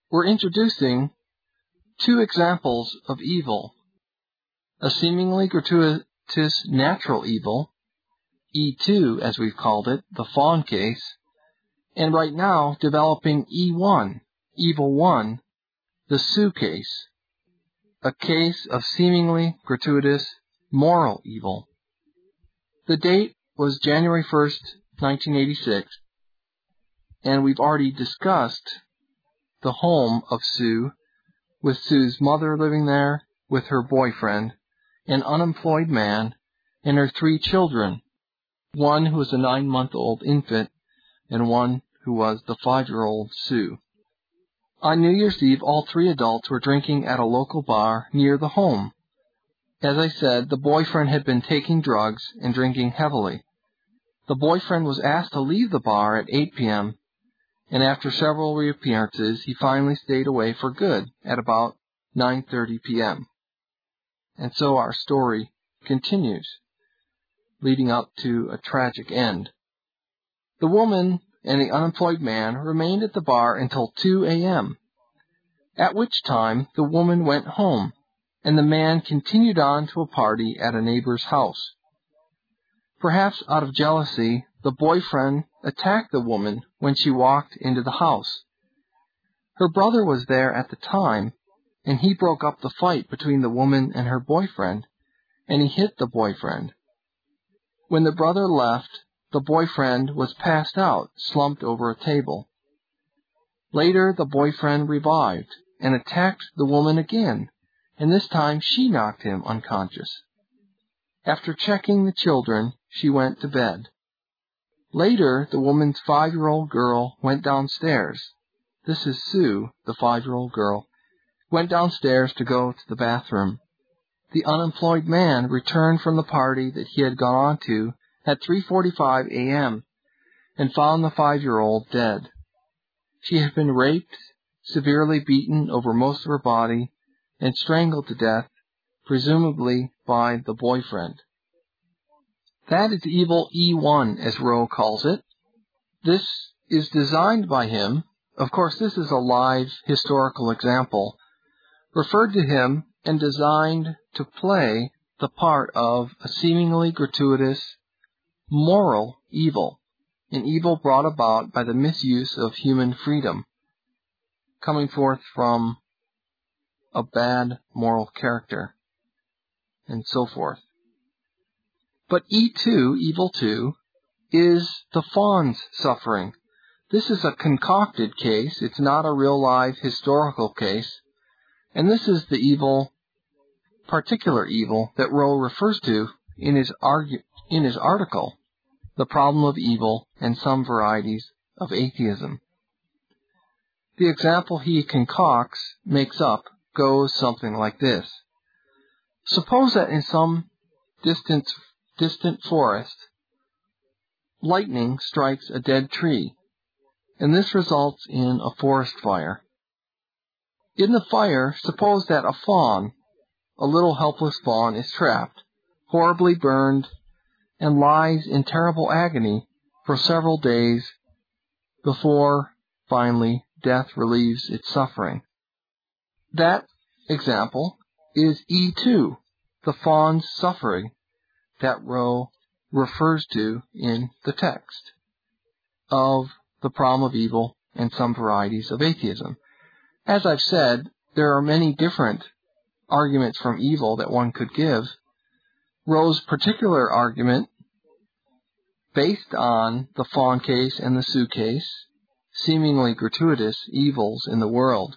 we're introducing two examples of evil. A seemingly gratuitous natural evil, E2 as we've called it, the fawn case, and right now developing E1, evil 1, the Sue case, a case of seemingly gratuitous moral evil. The date was January 1st, 1986, and we've already discussed the home of Sue, with Sue's mother living there with her boyfriend, an unemployed man, and her 3 children, one who was a 9-month-old infant and one who was the 5-year-old Sue. On New Year's Eve, all 3 adults were drinking at a local bar near the home. As I said, the boyfriend had been taking drugs and drinking heavily. The boyfriend was asked to leave the bar at 8 p.m., and after several reappearances, he finally stayed away for good at about 9:30 p.m. And so our story continues, leading up to a tragic end. The woman and the unemployed man remained at the bar until 2 a.m., at which time the woman went home, and the man continued on to a party at a neighbor's house. Perhaps out of jealousy, the boyfriend attacked the woman when she walked into the house. Her brother was there at the time, and he broke up the fight between the woman and her boyfriend, and he hit the boyfriend. When the brother left, the boyfriend was passed out, slumped over a table. Later, the boyfriend revived and attacked the woman again, and this time she knocked him unconscious. After checking the children, she went to bed. Later, the woman's 5-year-old girl went downstairs. This is Sue, the 5-year-old girl, went downstairs to go to the bathroom. The unemployed man returned from the party that he had gone on to at 3:45 a.m. and found the 5-year-old dead. She had been raped, severely beaten over most of her body, and strangled to death, presumably by the boyfriend. That is evil E1, as Rowe calls it. This is designed by him. Of course, this is a live historical example, referred to him and designed to play the part of a seemingly gratuitous moral evil, an evil brought about by the misuse of human freedom, coming forth from a bad moral character, and so forth. But E2, evil 2, is the fawn's suffering. This is a concocted case. It's not a real live historical case. And this is the evil, particular evil, that Rowe refers to in his article, The Problem of Evil and Some Varieties of Atheism. The example he concocts, makes up, goes something like this. Suppose that in some distant forest, lightning strikes a dead tree, and this results in a forest fire. In the fire, suppose that a fawn, a little helpless fawn, is trapped, horribly burned, and lies in terrible agony for several days before, finally, death relieves its suffering. That example is E2, the fawn's suffering, that Rowe refers to in the text of The Problem of Evil and Some Varieties of Atheism. As I've said, there are many different arguments from evil that one could give. Rowe's particular argument, based on the fawn case and the Sue case, seemingly gratuitous evils in the world,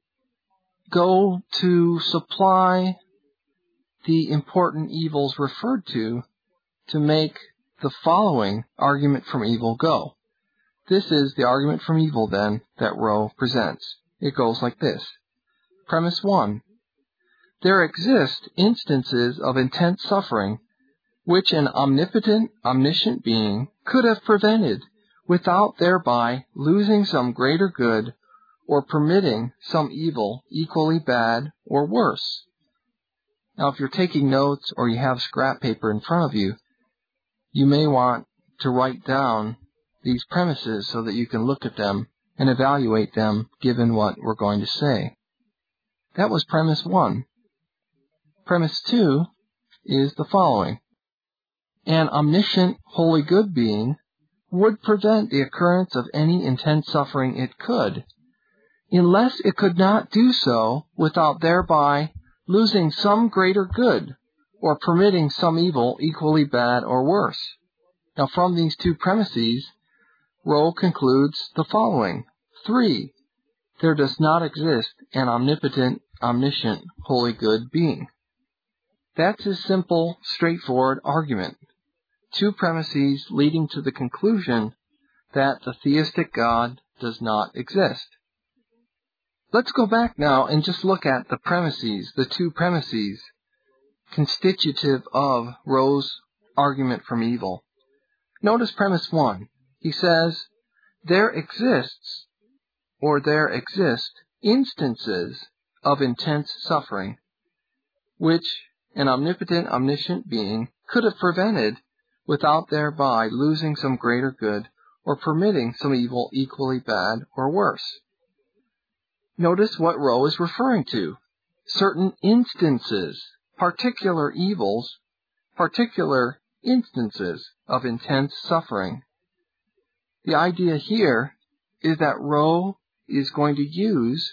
go to supply the important evils referred to make the following argument from evil go. This is the argument from evil, then, that Rowe presents. It goes like this. Premise 1. There exist instances of intense suffering which an omnipotent, omniscient being could have prevented without thereby losing some greater good or permitting some evil equally bad or worse. Now, if you're taking notes or you have scrap paper in front of you, you may want to write down these premises so that you can look at them and evaluate them given what we're going to say. That was premise 1. Premise 2 is the following. An omniscient, wholly good being would prevent the occurrence of any intense suffering it could, unless it could not do so without thereby losing some greater good or permitting some evil equally bad or worse. Now, from these two premises, Rowe concludes the following. 3. There does not exist an omnipotent, omniscient, wholly good being. That's his simple, straightforward argument. Two premises leading to the conclusion that the theistic God does not exist. Let's go back now and just look at the premises, the two premises, constitutive of Rowe's argument from evil. Notice premise 1. He says, there exist instances of intense suffering, which an omnipotent, omniscient being could have prevented without thereby losing some greater good or permitting some evil equally bad or worse. Notice what Rowe is referring to. Certain instances, particular evils, particular instances of intense suffering. The idea here is that Rowe is going to use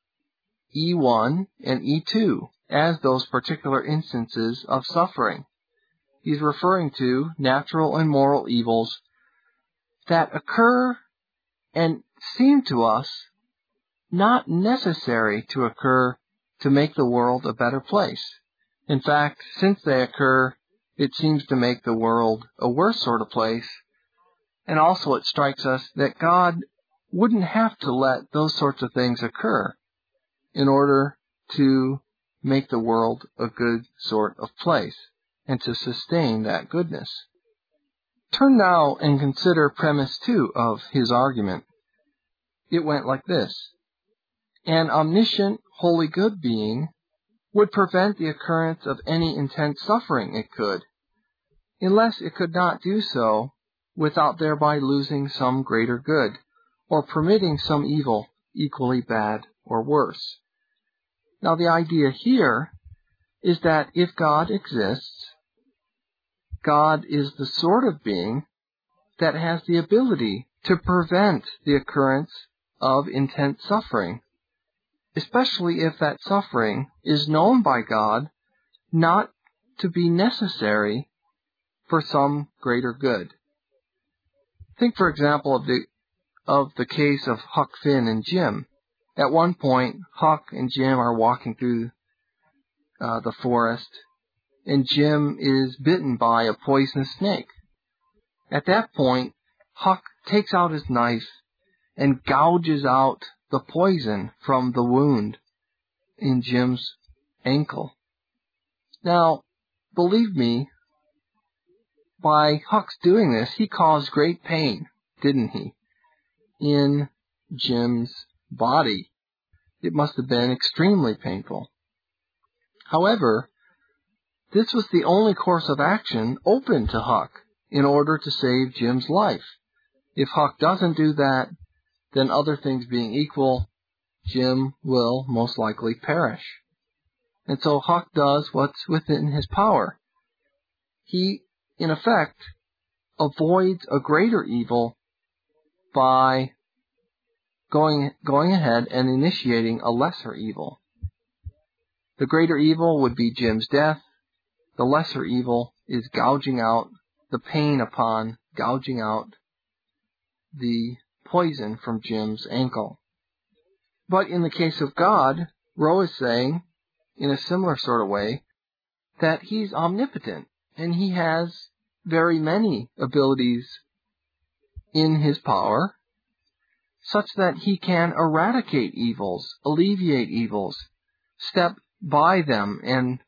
E1 and E2 as those particular instances of suffering. He's referring to natural and moral evils that occur and seem to us not necessary to occur to make the world a better place. In fact, since they occur, it seems to make the world a worse sort of place. And also it strikes us that God wouldn't have to let those sorts of things occur in order to make the world a good sort of place and to sustain that goodness. Turn now and consider premise 2 of his argument. It went like this. An omniscient, wholly good being would prevent the occurrence of any intense suffering it could, unless it could not do so without thereby losing some greater good, or permitting some evil equally bad or worse. Now the idea here is that if God exists, God is the sort of being that has the ability to prevent the occurrence of intense suffering, especially if that suffering is known by God not to be necessary for some greater good. Think, for example, of the case of Huck Finn and Jim. At one point, Huck and Jim are walking through the forest, and Jim is bitten by a poisonous snake. At that point, Huck takes out his knife and gouges out the poison from the wound in Jim's ankle. Now, believe me, by Huck's doing this, he caused great pain, didn't he, in Jim's body. It must have been extremely painful. However, this was the only course of action open to Huck in order to save Jim's life. If Huck doesn't do that, then other things being equal, Jim will most likely perish. And so Huck does what's within his power. He, in effect, avoids a greater evil by going ahead and initiating a lesser evil. The greater evil would be Jim's death. The lesser evil is gouging out the pain upon gouging out the poison from Jim's ankle. But in the case of God, Rowe is saying, in a similar sort of way, that he's omnipotent and he has very many abilities in his power, such that he can eradicate evils, alleviate evils, step by them and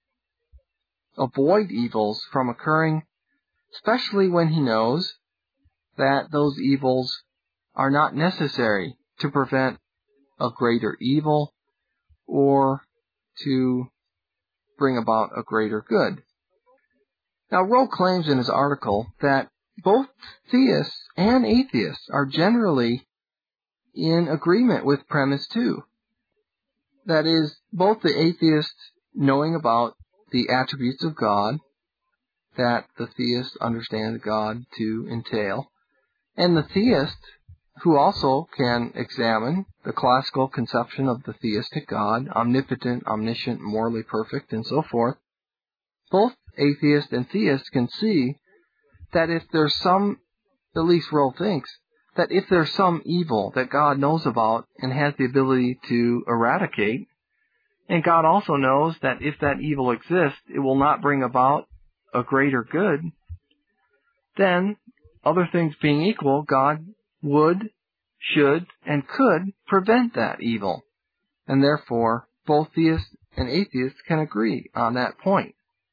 avoid evils from occurring, especially when he knows that those evils are not necessary to prevent a greater evil or to bring about a greater good. Now, Rowe claims in his article that both theists and atheists are generally in agreement with premise 2. That is, both the atheist knowing about the attributes of God that the theist understands God to entail, and the theist who also can examine the classical conception of the theistic God, omnipotent, omniscient, morally perfect, and so forth. Both atheist and theist can see that if there's some, at least Rowe thinks, that if there's some evil that God knows about and has the ability to eradicate, and God also knows that if that evil exists, it will not bring about a greater good, then, other things being equal, God would, should, and could prevent that evil. And therefore, both theists and atheists can agree on that point.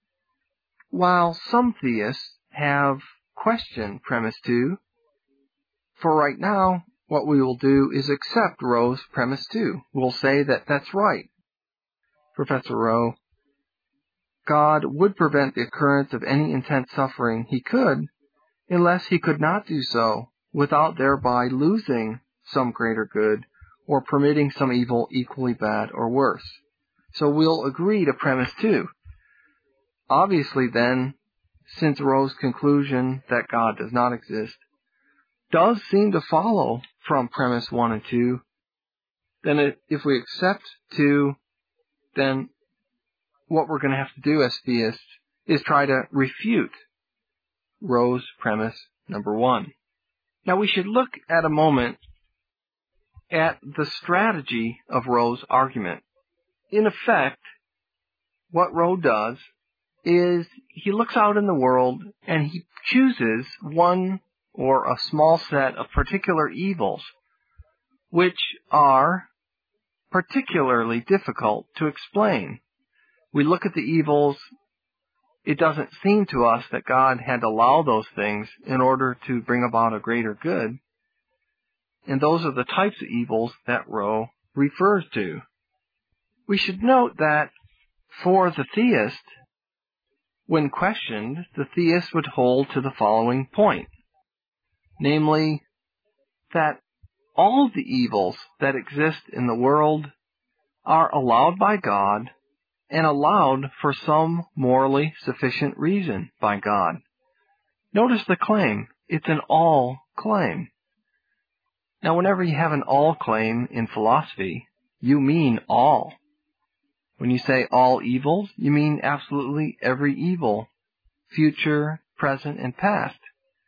While some theists have questioned premise 2, for right now, what we will do is accept Rowe's premise 2. We'll say that that's right. Professor Rowe, God would prevent the occurrence of any intense suffering he could, unless he could not do so without thereby losing some greater good or permitting some evil equally bad or worse. So we'll agree to premise 2. Obviously then, since Rowe's conclusion that God does not exist does seem to follow from premise 1 and 2, then if we accept 2, then what we're going to have to do as theists is try to refute Rowe's premise number 1. Now we should look at a moment at the strategy of Rowe's argument. In effect, what Rowe does is he looks out in the world and he chooses one or a small set of particular evils which are particularly difficult to explain. We look at the evils, it doesn't seem to us that God had to allow those things in order to bring about a greater good. And those are the types of evils that Rowe refers to. We should note that for the theist, when questioned, the theist would hold to the following point, namely, that all the evils that exist in the world are allowed by God and allowed for some morally sufficient reason by God. Notice the claim. It's an all claim. Now, whenever you have an all claim in philosophy, you mean all. When you say all evils, you mean absolutely every evil, future, present, and past.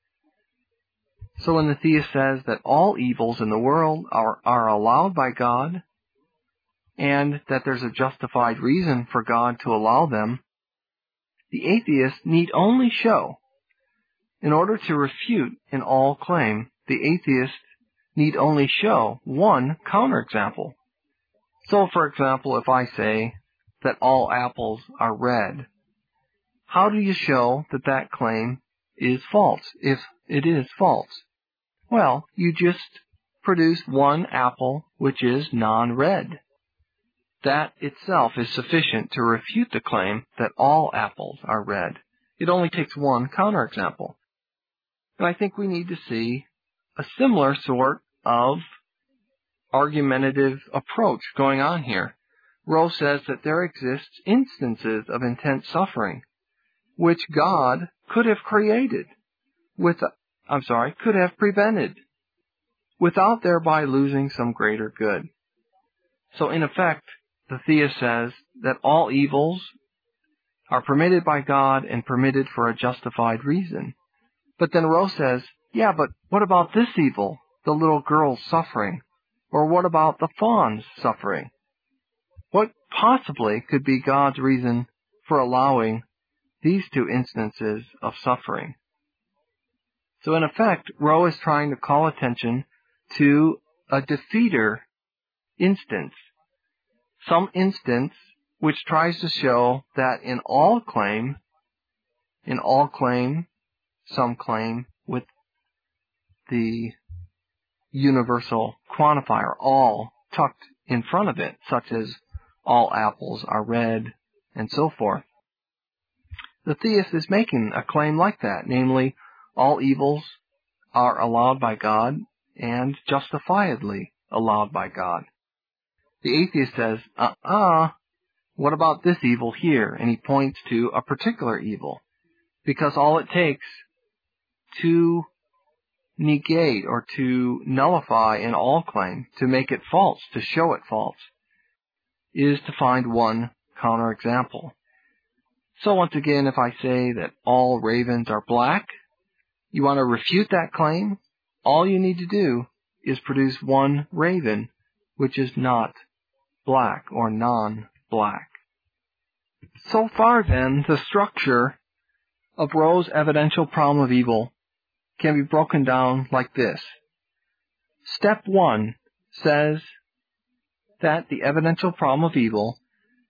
So when the theist says that all evils in the world are allowed by God, and that there's a justified reason for God to allow them, the atheist need only show, in order to refute an all claim, the atheist need only show one counterexample. So, for example, if I say that all apples are red, how do you show that that claim is false, if it is false? Well, you just produce one apple which is non-red. That itself is sufficient to refute the claim that all apples are red. It only takes one counterexample. And I think we need to see a similar sort of argumentative approach going on here. Rowe says that there exists instances of intense suffering which God could have created could have prevented without thereby losing some greater good. So in effect, the theist says that all evils are permitted by God and permitted for a justified reason. But then Rowe says, yeah, but what about this evil, the little girl's suffering? Or what about the fawn's suffering? What possibly could be God's reason for allowing these two instances of suffering? So in effect, Rowe is trying to call attention to a defeater instance. Some instance which tries to show that in all claim, some claim with the universal quantifier all tucked in front of it, such as all apples are red, and so forth. The theist is making a claim like that, namely, all evils are allowed by God and justifiably allowed by God. The atheist says, what about this evil here? And he points to a particular evil. Because all it takes to negate or to nullify an all claim, to make it false, to show it false, is to find one counterexample. So once again, if I say that all ravens are black, you want to refute that claim, all you need to do is produce one raven which is not black or non-black. So far then, the structure of Rowe's evidential problem of evil can be broken down like this. Step 1 says that the evidential problem of evil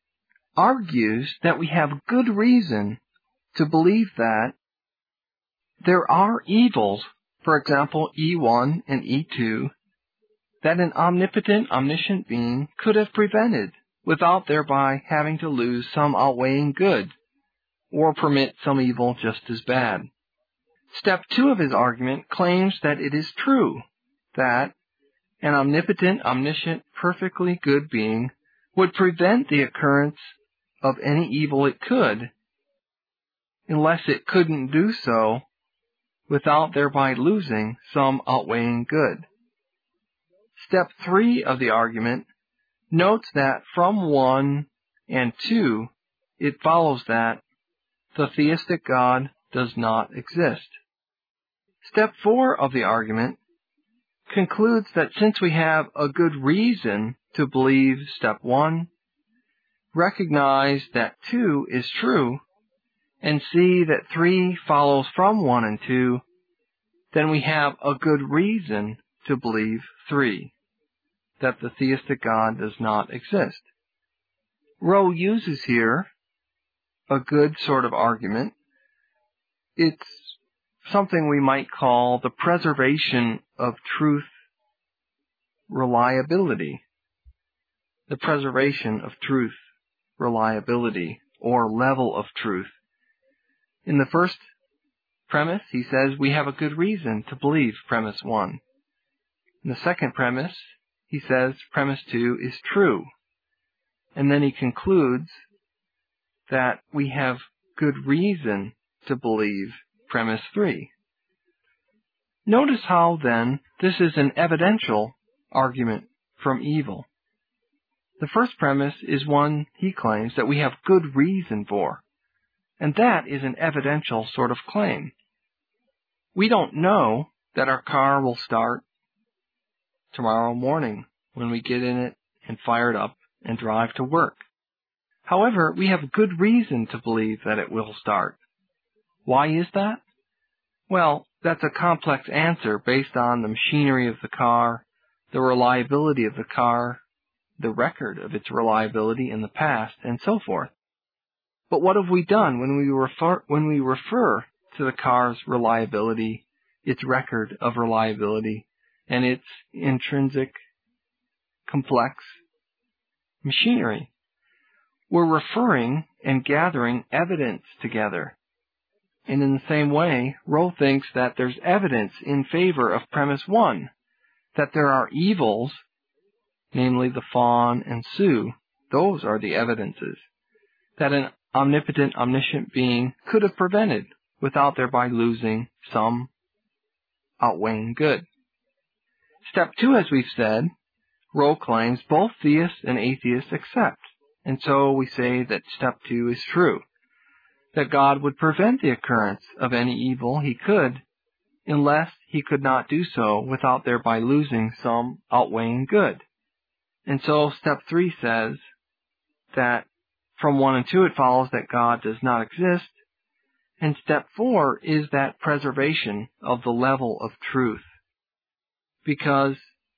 argues that we have good reason to believe that there are evils, for example, E1 and E2, that an omnipotent, omniscient being could have prevented without thereby having to lose some outweighing good or permit some evil just as bad. Step 2 of his argument claims that it is true that an omnipotent, omniscient, perfectly good being would prevent the occurrence of any evil it could, unless it couldn't do so without thereby losing some outweighing good. Step 3 of the argument notes that from 1 and 2, it follows that the theistic God does not exist. Step 4 of the argument concludes that since we have a good reason to believe step 1, recognize that 2 is true, and see that 3 follows from 1 and 2, then we have a good reason to believe 3, that the theistic God does not exist. Rowe uses here a good sort of argument. It's something we might call the preservation of truth reliability. The preservation of truth reliability, or level of truth. In the first premise, he says we have a good reason to believe premise 1. In the second premise, he says premise 2 is true. And then he concludes that we have good reason to believe premise 3. Notice how, then, this is an evidential argument from evil. The first premise is one he claims that we have good reason for, and that is an evidential sort of claim. We don't know that our car will start tomorrow morning when we get in it and fire it up and drive to work. However, we have good reason to believe that it will start. Why is that? Well, that's a complex answer based on the machinery of the car, the reliability of the car, the record of its reliability in the past, and so forth. But what have we done when we refer to the car's reliability, its record of reliability, and its intrinsic, complex machinery? We're referring and gathering evidence together. And in the same way, Rowe thinks that there's evidence in favor of premise 1, that there are evils, namely the fawn and Sue. Those are the evidences that an omnipotent, omniscient being could have prevented without thereby losing some outweighing good. Step 2, as we've said, Rowe claims both theists and atheists accept. And so we say that step 2 is true, that God would prevent the occurrence of any evil he could, unless he could not do so without thereby losing some outweighing good. And so step 3 says that from 1 and 2 it follows that God does not exist, and step 4 is that preservation of the level of truth, because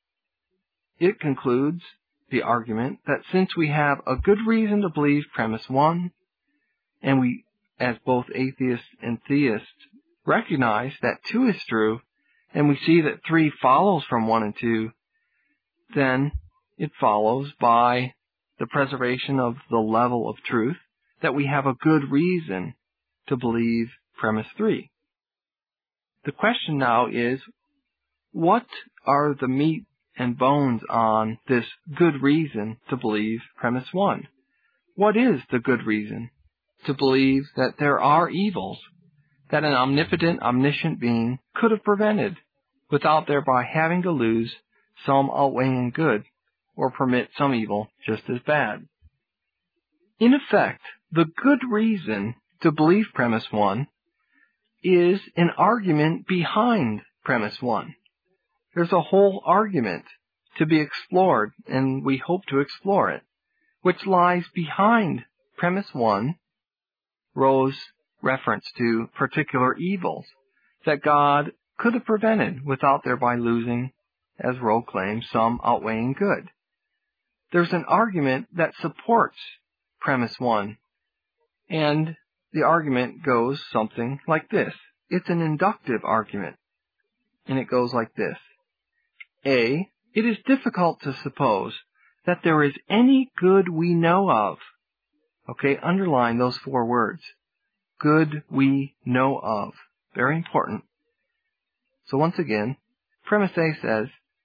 it concludes the argument that since we have a good reason to believe premise 1, and we, as both atheists and theists, recognize that 2 is true, and we see that 3 follows from 1 and 2, then it follows by the preservation of the level of truth that we have a good reason to believe premise 3. The question now is, what are the meat and bones on this good reason to believe premise 1. What is the good reason to believe that there are evils that an omnipotent, omniscient being could have prevented without thereby having to lose some outweighing good or permit some evil just as bad? In effect, the good reason to believe premise 1 is an argument behind premise 1. There's a whole argument to be explored, and we hope to explore it, which lies behind premise 1, Rowe's reference to particular evils that God could have prevented without thereby losing, as Rowe claims, some outweighing good. There's an argument that supports premise 1, and the argument goes something like this. It's an inductive argument, and it goes like this. A, it is difficult to suppose that there is any good we know of. Okay, underline those 4 words. Good we know of. Very important. So once again, premise A says,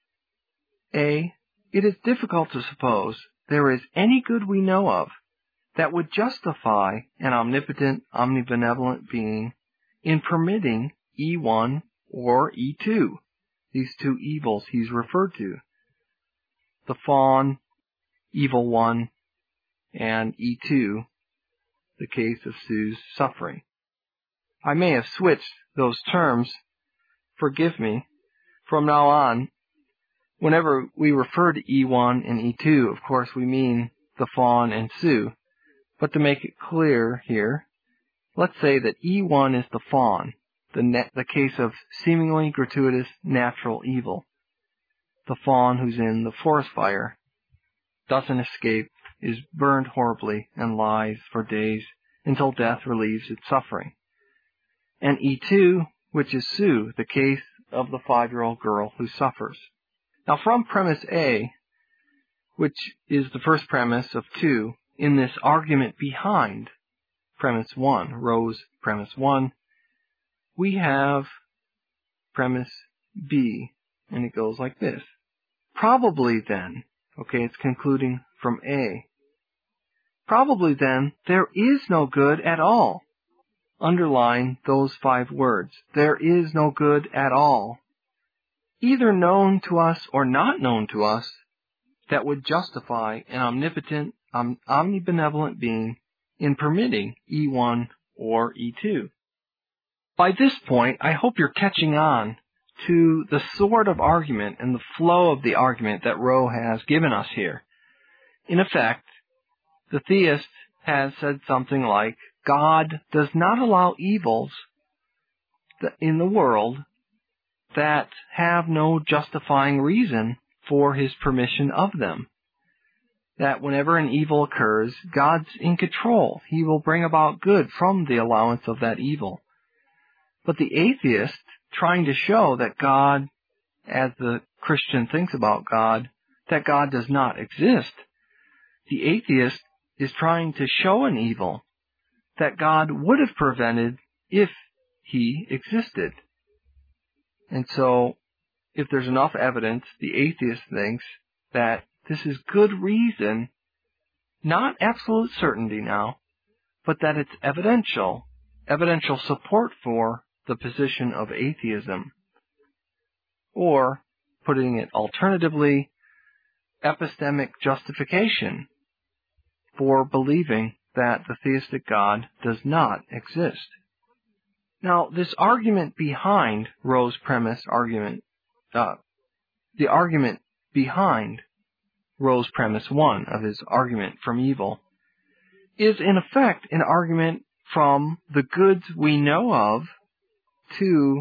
A, it is difficult to suppose there is any good we know of that would justify an omnipotent, omnibenevolent being in permitting E1 or E2, these 2 evils he's referred to. The fawn, evil 1, and E2, the case of Sue's suffering. I may have switched those terms. Forgive me. From now on, whenever we refer to E1 and E2, of course we mean the fawn and Sue. But to make it clear here, let's say that E1 is the fawn, the case of seemingly gratuitous natural evil. The fawn who's in the forest fire doesn't escape, is burned horribly, and lies for days until death relieves its suffering. And E2, which is Sue, the case of the 5-year-old girl who suffers. Now from premise A, which is the first premise of 2, in this argument behind premise 1, Rowe's premise 1, we have premise B, and it goes like this. Probably then, okay, it's concluding from A. Probably then, there is no good at all. Underline those 5 words. There is no good at all, either known to us or not known to us, that would justify an omnipotent, omnibenevolent being in permitting E1 or E2. By this point, I hope you're catching on to the sort of argument and the flow of the argument that Rowe has given us here. In effect, the theist has said something like, God does not allow evils in the world that have no justifying reason for his permission of them. That whenever an evil occurs, God's in control. He will bring about good from the allowance of that evil. But the atheist, trying to show that God, as the Christian thinks about God, that God does not exist, the atheist is trying to show an evil that God would have prevented if he existed. And so, if there's enough evidence, the atheist thinks that this is good reason, not absolute certainty now, but that it's evidential support for the position of atheism. Or, putting it alternatively, epistemic justification for believing that the theistic God does not exist. Now, this argument behind Rowe's premise argument, the argument behind Rowe's premise 1 of his argument from evil, is in effect an argument from the goods we know of to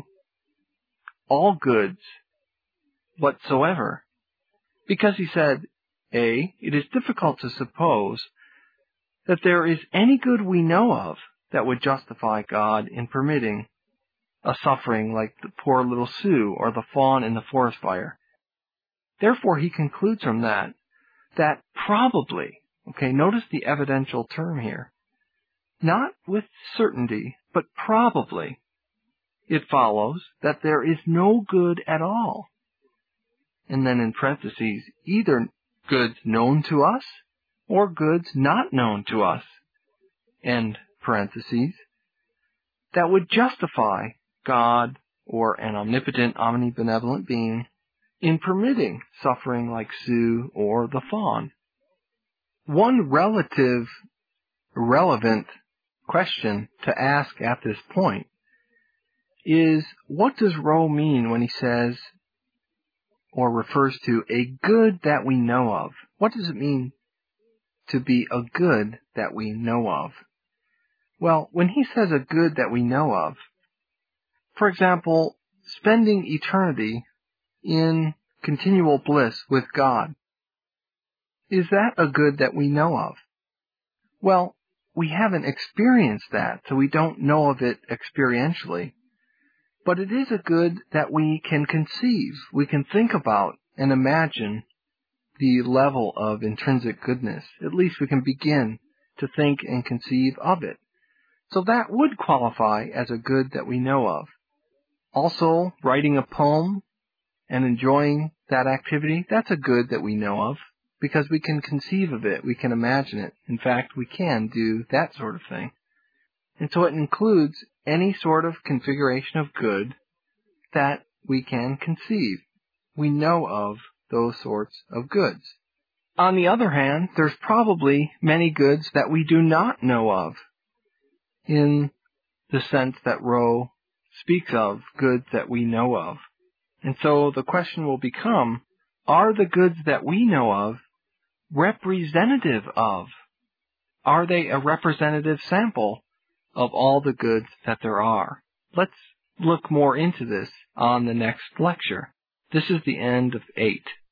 all goods whatsoever. Because he said, A, it is difficult to suppose that there is any good we know of that would justify God in permitting a suffering like the poor little Sue or the fawn in the forest fire. Therefore, he concludes from that probably, okay, notice the evidential term here, not with certainty, but probably, it follows that there is no good at all. and then in parentheses, either goods known to us or goods not known to us, end parentheses, that would justify God or an omnipotent, omnibenevolent being in permitting suffering like Sue or the fawn. One relevant question to ask at this point is, what does Rowe mean when he says or refers to a good that we know of? What does it mean to be a good that we know of? Well, when he says a good that we know of, for example, spending eternity in continual bliss with God, is that a good that we know of? Well, we haven't experienced that, so we don't know of it experientially. But it is a good that we can conceive. We can think about and imagine the level of intrinsic goodness. At least we can begin to think and conceive of it. So that would qualify as a good that we know of. Also, writing a poem and enjoying that activity, that's a good that we know of, because we can conceive of it, we can imagine it. In fact, we can do that sort of thing. And so it includes any sort of configuration of good that we can conceive. We know of those sorts of goods. On the other hand, there's probably many goods that we do not know of, in the sense that Rowe speaks of goods that we know of. And so the question will become, are the goods that we know of representative of? Are they a representative sample of all the goods that there are? Let's look more into this on the next lecture. This is the end of 8.